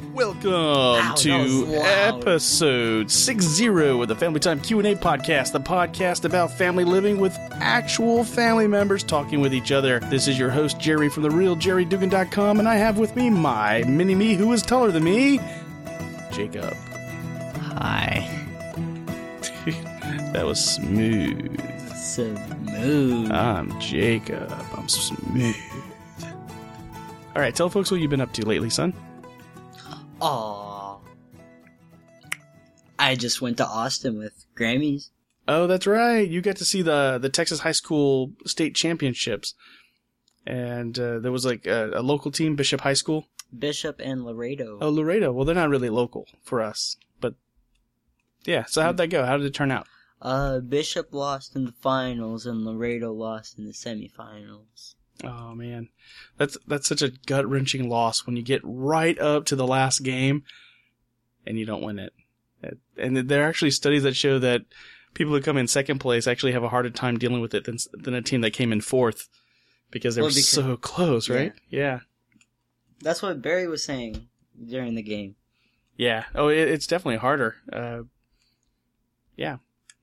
Welcome to episode 60 of the Family Time Q&A podcast, the podcast about family living with actual family members talking with each other. This is your host, Jerry from TheRealJerryDugan.com, and I have with me my mini-me who is taller than me, Jacob. Hi. That was smooth. Smooth. I'm Jacob. I'm smooth. All right, tell folks what you've been up to lately, son. Aw. I just went to Austin with Grammys. Oh, that's right. You got to see the Texas High School State Championships. And there was like a local team, Bishop High School. Bishop and Laredo. Oh, Laredo. Well, they're not really local for us. But, yeah. So how'd that go? How did it turn out? Bishop lost in the finals and Laredo lost in the semifinals. Oh, man. That's such a gut-wrenching loss when you get right up to the last game and you don't win it. And there are actually studies that show that people who come in second place actually have a harder time dealing with it than a team that came in fourth because they were so close, right? Yeah. That's what Barry was saying during the game. Yeah. Oh, it's definitely harder. Yeah.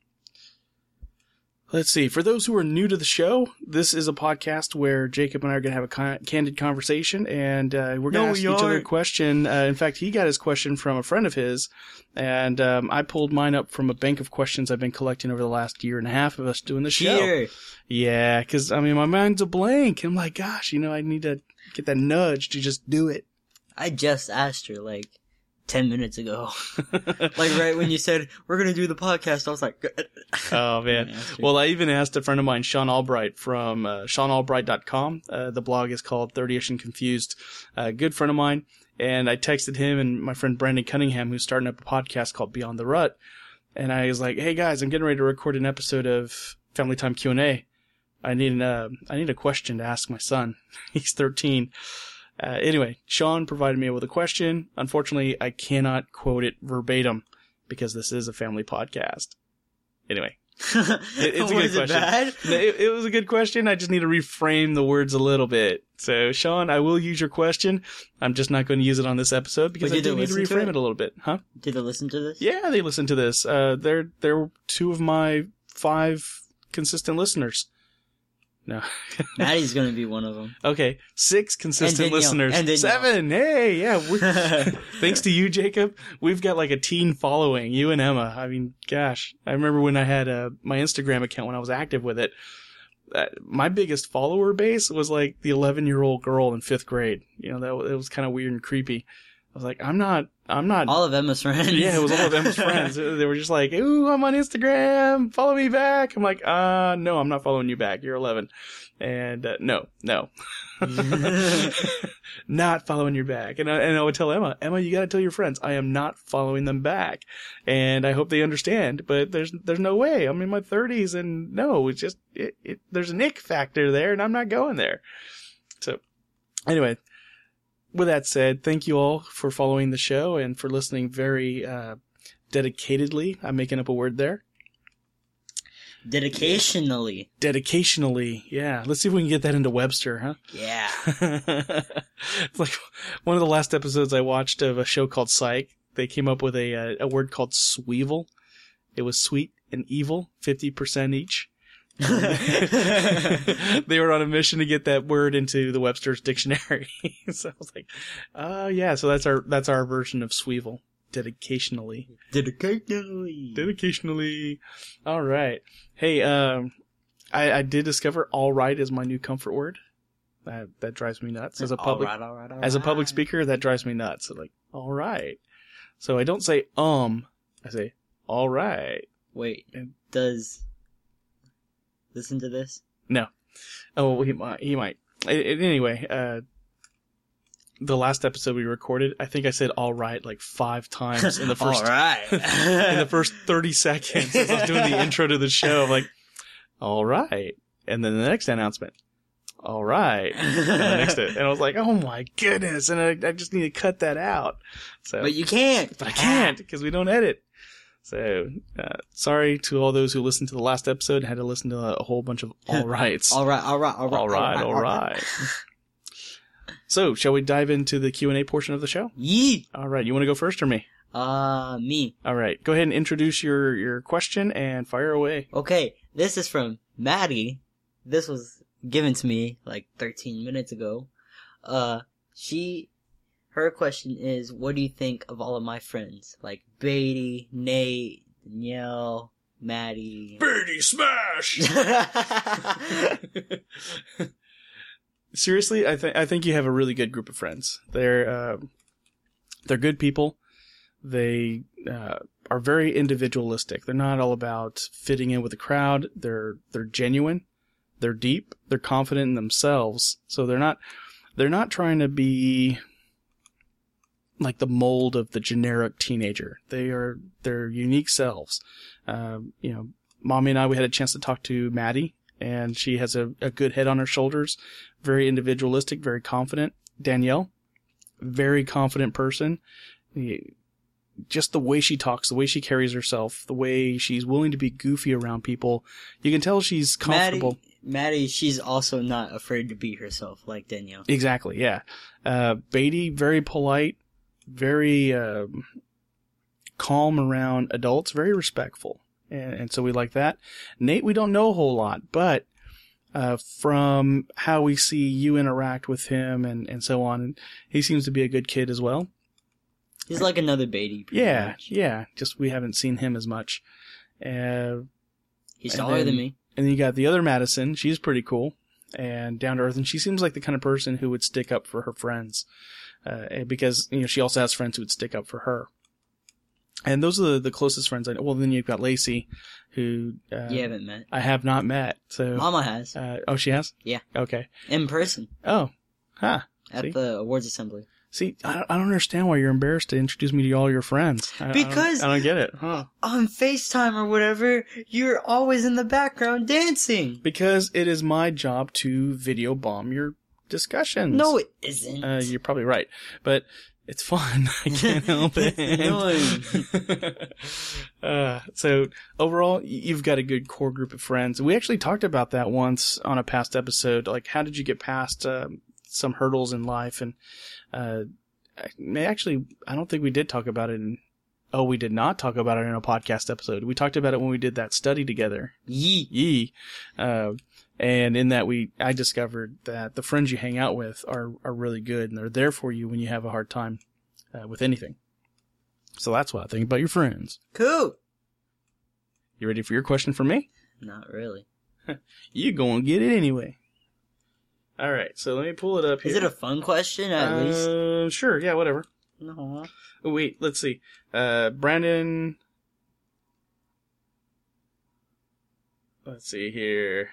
Let's see. For those who are new to the show, this is a podcast where Jacob and I are going to have a candid conversation, and we're going to ask each other a question. In fact, he got his question from a friend of his, and I pulled mine up from a bank of questions I've been collecting over the last year and a half of us doing the show. Here. Yeah, because, I mean, my mind's a blank. I'm like, gosh, I need to get that nudge to just do it. I just asked her, 10 minutes ago. Right when you said, we're going to do the podcast, I was like... Oh, man. Well, I even asked a friend of mine, Sean Albright, from SeanAlbright.com. The blog is called 30ish and Confused. Good friend of mine. And I texted him and my friend Brandon Cunningham, who's starting up a podcast called Beyond the Rut. And I was like, hey, guys, I'm getting ready to record an episode of Family Time Q&A. I need a question to ask my son. He's 13. Anyway, Sean provided me with a question. Unfortunately, I cannot quote it verbatim because this is a family podcast. Anyway, it's a good question. Bad? It was a good question. I just need to reframe the words a little bit. So, Sean, I will use your question. I'm just not going to use it on this episode because I do need to reframe it a little bit. Huh? Did they listen to this? Yeah, they listened to this. They're two of my 5 consistent listeners. No. Maddie's going to be one of them. Okay. 6 consistent listeners. And 7. Hey, yeah. Thanks to you, Jacob, we've got like a teen following, you and Emma. I mean, gosh, I remember when I had my Instagram account when I was active with it. My biggest follower base was like the 11-year-old girl in 5th grade. It was kind of weird and creepy. I was like, I'm not. All of Emma's friends. Yeah, it was all of Emma's friends. They were just like, ooh, I'm on Instagram. Follow me back. I'm like, no, I'm not following you back. You're 11. And, no. Not following you back. And I would tell Emma, you gotta tell your friends, I am not following them back. And I hope they understand, but there's no way. I'm in my 30s and no, it's just, there's an ick factor there and I'm not going there. So, anyway. With that said, thank you all for following the show and for listening very dedicatedly. I'm making up a word there. Dedicationally. Dedicationally, yeah. Let's see if we can get that into Webster, huh? Yeah. It's like one of the last episodes I watched of a show called Psych. They came up with a word called sweevel. It was sweet and evil, 50% each. They were on a mission to get that word into the Webster's dictionary. So I was like, yeah, so that's our version of sweevel. Dedicationally. All right. Hey, I did discover all right is my new comfort word. That drives me nuts. As a public speaker, that drives me nuts. So like, all right. So I don't say I say all right. Wait, does listen to this? No. Oh, he might. Anyway, the last episode we recorded, I think I said all right like 5 times in the first all right. in the first 30 seconds as I was doing the intro to the show. I'm like, all right. And then the next announcement, all right. And I was like, oh my goodness. And I just need to cut that out. So, but you can't. But I can't because we don't edit. So, sorry to all those who listened to the last episode and had to listen to a whole bunch of all rights. All right. So, shall we dive into the Q&A portion of the show? Yee! All right. You want to go first or me? Me. All right. Go ahead and introduce your question and fire away. Okay, this is from Maddie. This was given to me like 13 minutes ago. Her question is, what do you think of all of my friends? Like Beatty, Nate, Danielle, Maddie. Beatty smash! Seriously, I think you have a really good group of friends. They're good people. They are very individualistic. They're not all about fitting in with the crowd. They're genuine. They're deep. They're confident in themselves. So they're not trying to be like the mold of the generic teenager. They're their unique selves. Mommy and I, we had a chance to talk to Maddie, and she has a good head on her shoulders. Very individualistic, very confident. Danielle, very confident person. Just the way she talks, the way she carries herself, the way she's willing to be goofy around people. You can tell she's comfortable. Maddie, she's also not afraid to be herself like Danielle. Exactly, yeah. Beatty, very polite, very calm around adults, very respectful. And so we like that. Nate, we don't know a whole lot, but from how we see you interact with him and so on, he seems to be a good kid as well. He's like another Beatty. Yeah, much. yeah. Just we haven't seen him as much. He's taller than me. And then you got the other Madison. She's pretty cool and down to earth, and she seems like the kind of person who would stick up for her friends, because she also has friends who would stick up for her. And those are the closest friends I know. Well, then you've got Lacey, who you haven't met. I have not met. So Mama has. Oh, she has? Yeah. Okay. In person. Oh, huh. At the awards assembly. See, I don't understand why you're embarrassed to introduce me to all your friends. Because I don't get it. Huh. On FaceTime or whatever, you're always in the background dancing. Because it is my job to video bomb your discussions. No, it isn't. You're probably right. But it's fun. I can't help it. It's annoying. So overall, you've got a good core group of friends. We actually talked about that once on a past episode. Like, how did you get past some hurdles in life? And actually, I don't think we did talk about it we did not talk about it in a podcast episode. We talked about it when we did that study together. Yee. And in that I discovered that the friends you hang out with are really good, and they're there for you when you have a hard time, with anything. So that's what I think about your friends. Cool. You ready for your question for me? Not really. You gonna get it anyway. All right, so let me pull it up here. Is it a fun question, at least? Sure, yeah, whatever. No. Oh, wait, let's see. Brandon. Let's see here.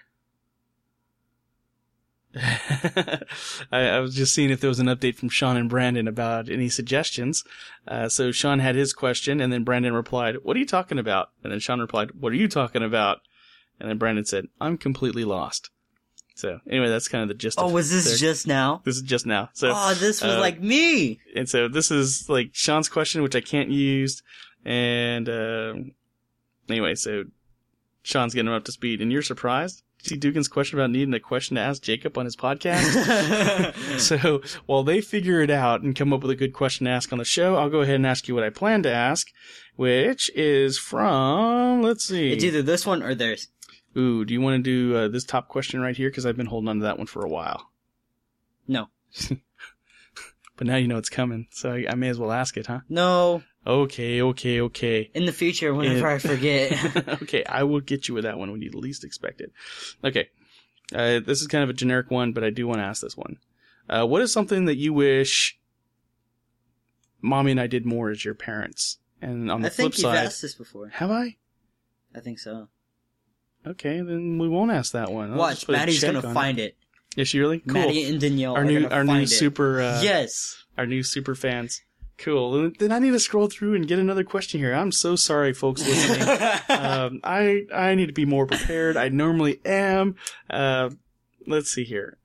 I was just seeing if there was an update from Sean and Brandon about any suggestions. So Sean had his question, and then Brandon replied, "What are you talking about?" And then Sean replied, "What are you talking about?" And then Brandon said, "I'm completely lost." So anyway, that's kind of the gist. Oh, was this just now? This is just now. So this was like me. And so this is like Sean's question, which I can't use. And anyway, so Sean's getting him up to speed, and you're surprised? See Dugan's question about needing a question to ask Jacob on his podcast? So while they figure it out and come up with a good question to ask on the show, I'll go ahead and ask you what I plan to ask, which is from, let's see. It's either this one or theirs. Ooh, do you want to do this top question right here? Because I've been holding on to that one for a while. No. But now you know it's coming, so I may as well ask it, huh? No. Okay. In the future, whenever I forget. Okay, I will get you with that one when you least expect it. Okay. This is kind of a generic one, but I do want to ask this one. What is something that you wish Mommy and I did more as your parents? And on the flip side... I think you've asked this before. Have I? I think so. Okay, then we won't ask that one. Watch, Maddie's gonna find it. Is she really? Cool. Maddie and Danielle our new super yes. Our new super fans. Cool. Then I need to scroll through and get another question here. I'm so sorry, folks listening. I need to be more prepared. I normally am. Let's see here.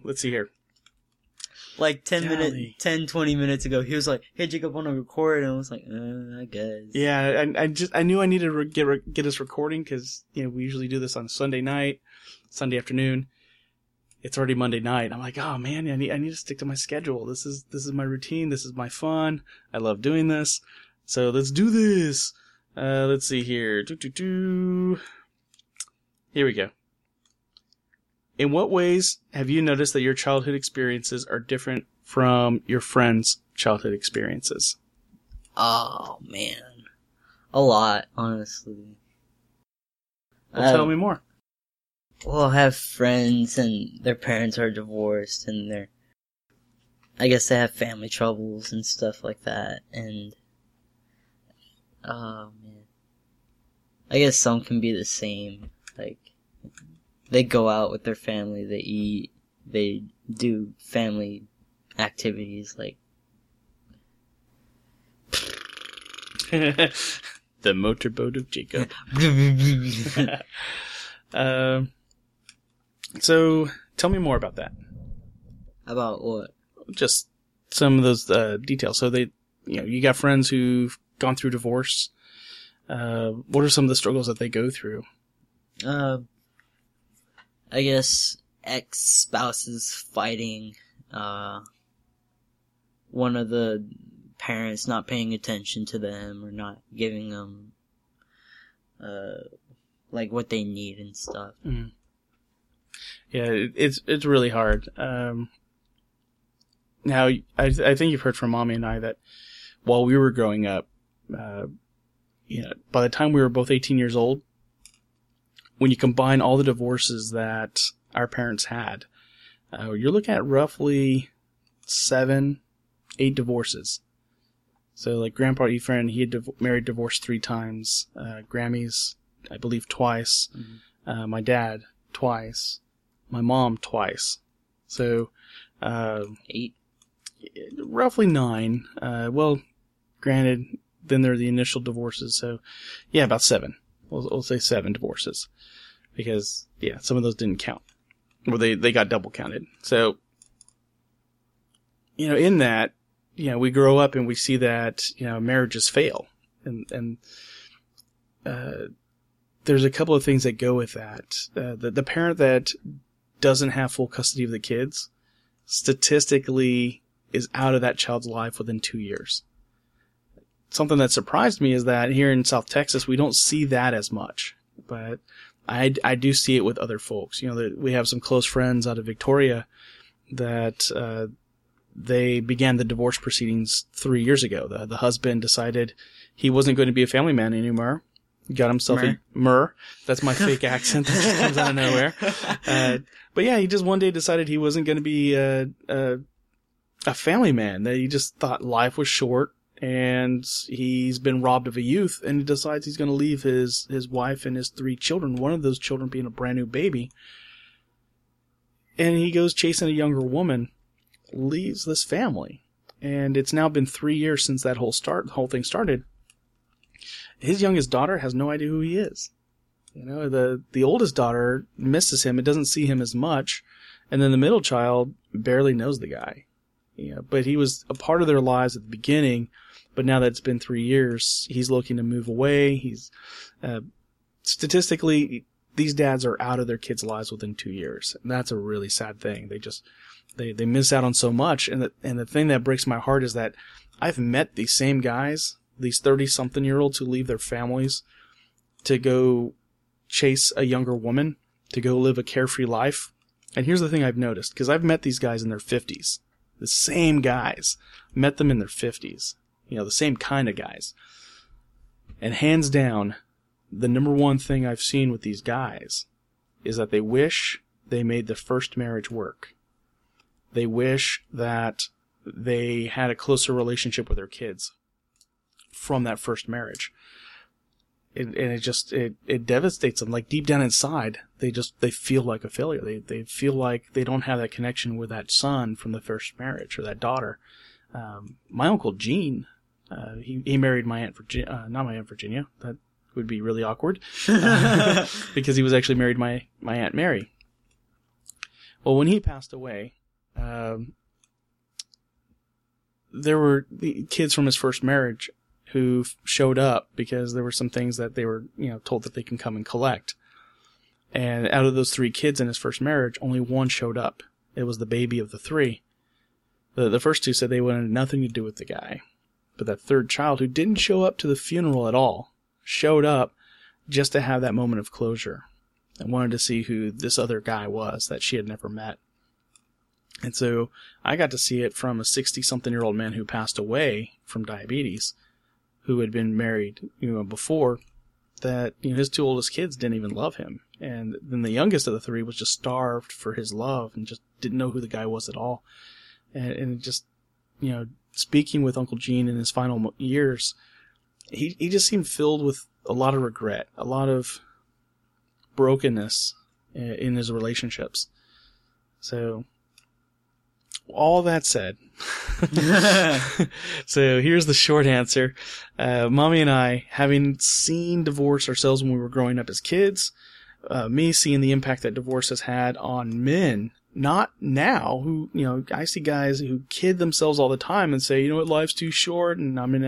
Like 20 minutes ago, he was like, "Hey, Jacob, want to record?" And I was like, "I guess." Yeah, I knew I needed to get us recording because we usually do this on Sunday night, Sunday afternoon. it's already Monday night. I'm like, oh man, I need to stick to my schedule. This is my routine. This is my fun. I love doing this. So let's do this. Let's see here. Here we go. In what ways have you noticed that your childhood experiences are different from your friends' childhood experiences? Oh, man. A lot, honestly. Well, tell me more. Well, I have friends and their parents are divorced and I guess they have family troubles and stuff like that. And, oh, man. I guess some can be the same. Like, they go out with their family, they eat, they do family activities, like... The motorboat of Jacob. So, tell me more about that. About what? Just some of those details. So you got friends who've gone through divorce. What are some of the struggles that they go through? I guess ex-spouses fighting, one of the parents not paying attention to them or not giving them, like what they need and stuff. Mm. Yeah, it's really hard. Now, I think you've heard from Mommy and I that while we were growing up, by the time we were both 18 years old, when you combine all the divorces that our parents had, you're looking at roughly 7, 8 divorces. So, like Grandpa Ephraim, he had married, divorced 3 times. Grammys, I believe, twice. Mm-hmm. My dad, twice. My mom, twice. So, 8? Roughly 9. Well, granted, then there are the initial divorces. So, yeah, about 7. We'll say 7 divorces. Because, yeah, some of those didn't count. Or they got double counted. So, in that, we grow up and we see that, marriages fail. And there's a couple of things that go with that. The parent that doesn't have full custody of the kids, statistically, is out of that child's life within 2 years. Something that surprised me is that here in South Texas, we don't see that as much. But I do see it with other folks. We have some close friends out of Victoria that they began the divorce proceedings 3 years ago. The husband decided he wasn't going to be a family man anymore. He got himself a Murr. That's my fake accent that just comes out of nowhere. But yeah, he just one day decided he wasn't going to be a family man. That he just thought life was short. And he's been robbed of a youth, and he decides he's going to leave his wife and his 3 children, one of those children being a brand new baby. And he goes chasing a younger woman, leaves this family. And it's now been 3 years since that whole thing started. His youngest daughter has no idea who he is. The oldest daughter misses him. It doesn't see him as much. And then the middle child barely knows the guy. But he was a part of their lives at the beginning. But now that it's been 3 years, he's looking to move away. He's, statistically, these dads are out of their kids' lives within 2 years. And that's a really sad thing. They miss out on so much. And the thing that breaks my heart is that I've met these same guys, these 30-something-year-olds who leave their families to go chase a younger woman, to go live a carefree life. And here's the thing I've noticed, because I've met these guys in their 50s. The same guys. Met them in their 50s. The same kind of guys. And hands down, the number one thing I've seen with these guys is that they wish they made the first marriage work. They wish that they had a closer relationship with their kids from that first marriage. And it devastates them. Like deep down inside, they feel like a failure. They feel like they don't have that connection with that son from the first marriage or that daughter. My Uncle Gene, he married my Aunt Virginia, not my Aunt Virginia. That would be really awkward. Because he was actually married to my Aunt Mary. Well, when he passed away, there were the kids from his first marriage who showed up because there were some things that they were, told that they can come and collect. And out of those 3 kids in his first marriage, only one showed up. It was the baby of the 3. The first 2 said they wanted nothing to do with the guy. But that third child, who didn't show up to the funeral at all, showed up just to have that moment of closure and wanted to see who this other guy was that she had never met. And so I got to see it from a 60-something-year-old man who passed away from diabetes, who had been married, before, that, his 2 oldest kids didn't even love him. And then the youngest of the 3 was just starved for his love and just didn't know who the guy was at all. And just, speaking with Uncle Gene in his final years, he just seemed filled with a lot of regret, a lot of brokenness in his relationships. So, all that said, so here's the short answer. Mommy and I, having seen divorce ourselves when we were growing up as kids, me seeing the impact that divorce has had on men, not now, who, I see guys who kid themselves all the time and say, life's too short and I'm in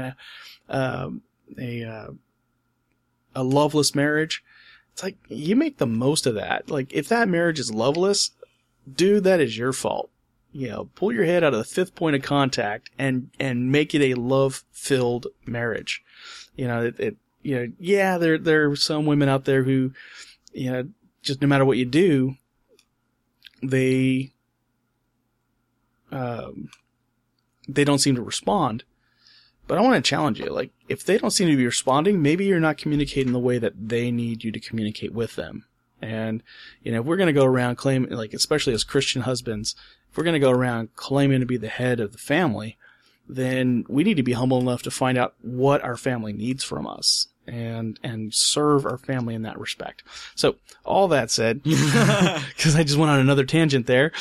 a loveless marriage. It's like, you make the most of that. Like, if that marriage is loveless, dude, that is your fault. Pull your head out of the 5th point of contact and make it a love-filled marriage. Yeah, there are some women out there who, just no matter what you do, they don't seem to respond. But I want to challenge you. Like, if they don't seem to be responding, maybe you're not communicating the way that they need you to communicate with them. And, if we're going to go around claiming, like, especially as Christian husbands, if we're going to go around claiming to be the head of the family, then we need to be humble enough to find out what our family needs from us and serve our family in that respect. So, all that said, because I just went on another tangent there,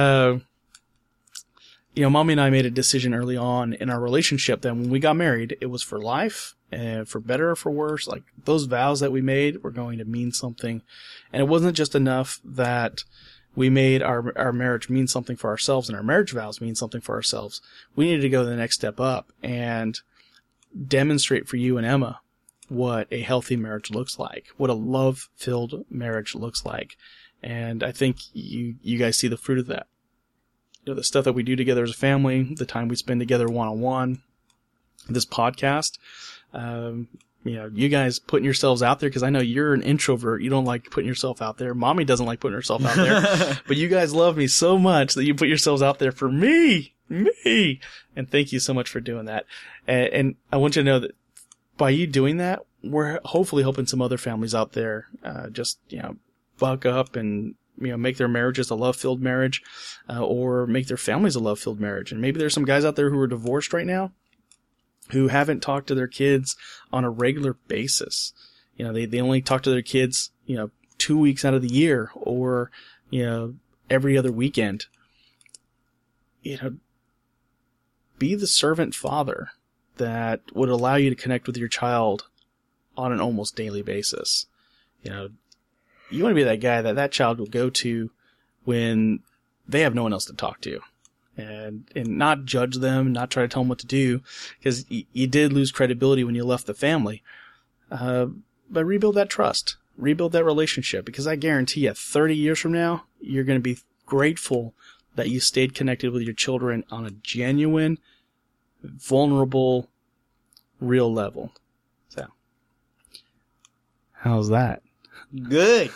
Mommy and I made a decision early on in our relationship that when we got married, it was for life, and for better or for worse. Like, those vows that we made were going to mean something. And it wasn't just enough that we made our marriage mean something for ourselves and our marriage vows mean something for ourselves. We needed to go the next step up and demonstrate for you and Emma what a healthy marriage looks like, what a love-filled marriage looks like. And I think you guys see the fruit of that. The stuff that we do together as a family, the time we spend together one-on-one, this podcast, you guys putting yourselves out there, because I know you're an introvert. You don't like putting yourself out there. Mommy doesn't like putting herself out there. But you guys love me so much that you put yourselves out there for me. And thank you so much for doing that. And I want you to know that by you doing that, we're hopefully helping some other families out there just buck up and make their marriages a love-filled marriage, or make their families a love-filled marriage. And maybe there's some guys out there who are divorced right now who haven't talked to their kids on a regular basis. They only talk to their kids, 2 weeks out of the year, or, every other weekend. Be the servant father that would allow you to connect with your child on an almost daily basis. You want to be that guy that child will go to when they have no one else to talk to, and not judge them, not try to tell them what to do, because you did lose credibility when you left the family. But rebuild that trust, rebuild that relationship, because I guarantee you 30 years from now, you're going to be grateful that you stayed connected with your children on a genuine, vulnerable, real level. So, how's that? Good.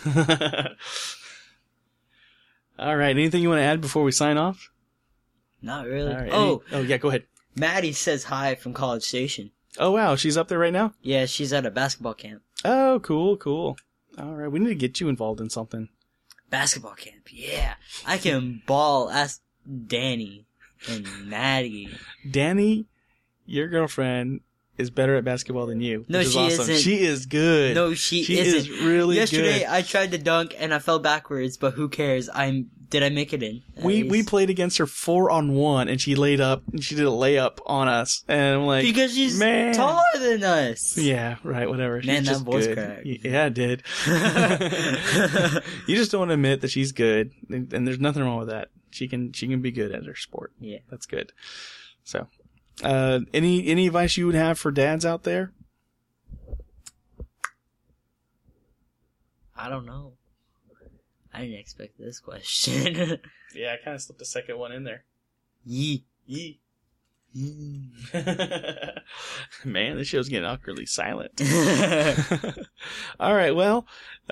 All right. Anything you want to add before we sign off? Not really. Right. Oh, yeah. Go ahead. Maddie says hi from College Station. Oh, wow. She's up there right now? Yeah, she's at a basketball camp. Oh, cool. All right. We need to get you involved in something. Basketball camp. Yeah. I can ball. Ask Danny and Maddie. Danny, your girlfriend, is better at basketball than you. No, she awesome. isn't. She is good. No, she isn't. Is really Yesterday, good. I tried to dunk and I fell backwards, but who cares? Did I make it in? We played against her 4-on-1 and she laid up and she did a layup on us, and I'm like, because she's taller than us. Yeah, right, whatever. She's Man, just that voice good. cracked. Yeah, it did. You just don't want to admit that she's good, and there's nothing wrong with that. She can be good at her sport. Yeah. That's good. So, any advice you would have for dads out there? I don't know. I didn't expect this question. Yeah, I kind of slipped a second one in there. Yee. Yee. Man, this show's getting awkwardly silent. All right, well,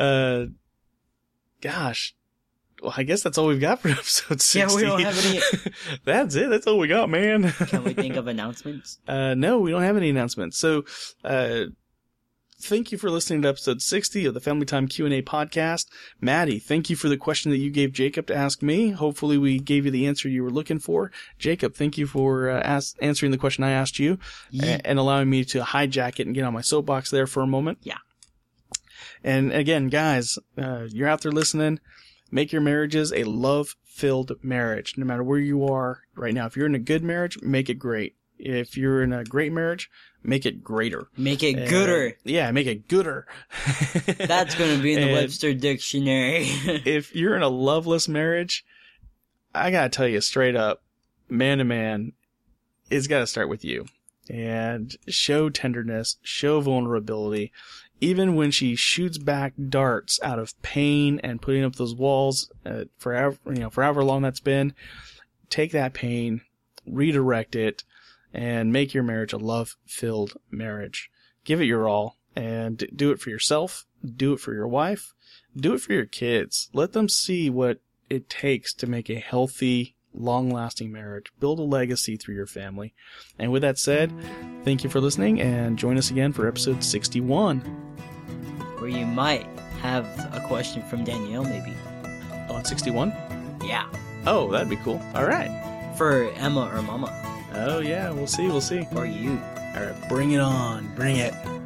gosh. Well, I guess that's all we've got for episode 60. Yeah, we don't have any... That's it. That's all we got, man. Can we think of announcements? No, we don't have any announcements. So, thank you for listening to episode 60 of the Family Time Q&A podcast. Maddie, thank you for the question that you gave Jacob to ask me. Hopefully we gave you the answer you were looking for. Jacob, thank you for answering the question I asked you and allowing me to hijack it and get on my soapbox there for a moment. Yeah. And again, guys, you're out there listening. Make your marriages a love-filled marriage, no matter where you are right now. If you're in a good marriage, make it great. If you're in a great marriage, make it greater. Make it gooder. Yeah, make it gooder. That's going to be in the Webster Dictionary. If you're in a loveless marriage, I got to tell you straight up, man to man, it's got to start with you. And show tenderness, show vulnerability. Even when she shoots back darts out of pain and putting up those walls, forever, for however long that's been, take that pain, redirect it, and make your marriage a love-filled marriage. Give it your all, and do it for yourself, do it for your wife, do it for your kids. Let them see what it takes to make a healthy, long-lasting marriage. Build a legacy through your family. And with that said, thank you for listening, and join us again for episode 61. Where you might have a question from Danielle, maybe. On 61? Yeah. Oh, that'd be cool. All right. For Emma or Mama. Oh, yeah, we'll see. Or you. All right, bring it on. Bring it.